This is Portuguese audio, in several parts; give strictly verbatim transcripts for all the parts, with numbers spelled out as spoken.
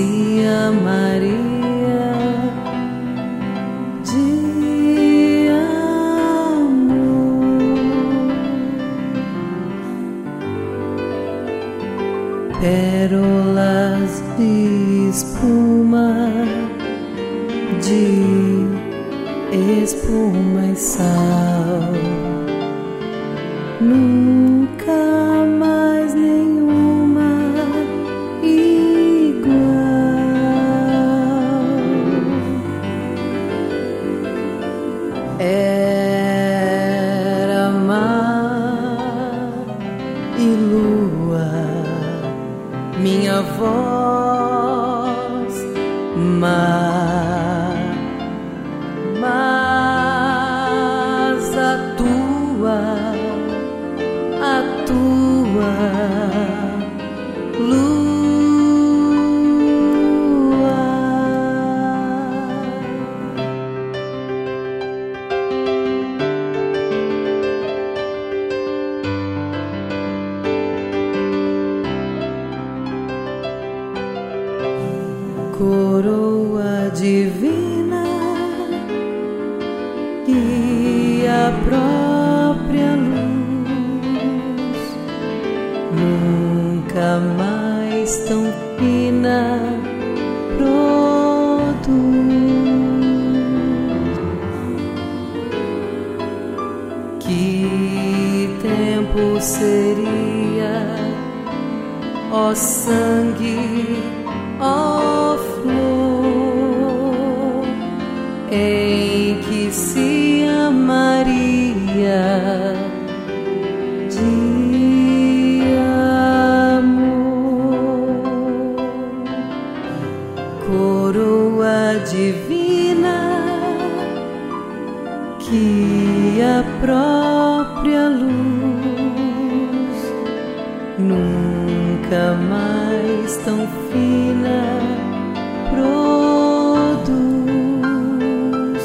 se amaria de amor. Pérolas de espuma, de espuma e sal, nunca mais nenhuma igual. Era mar e lua, minha voz, mar, mas a tua, a tua lua. Coroa divina e a própria luz, nunca mais tão fina produz. Que tempo seria, ó sangue, ó flor, em que se amaria de amor. Coroa divina que a própria luz nunca mais tão fina produz.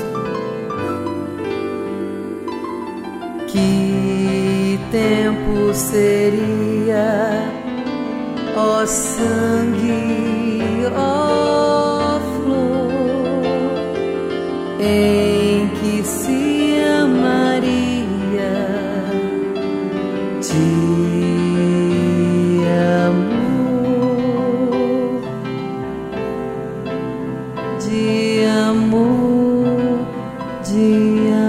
Que tempo seria, ó sangue, ó flor, em que se amaria de amor, de amor, de amor.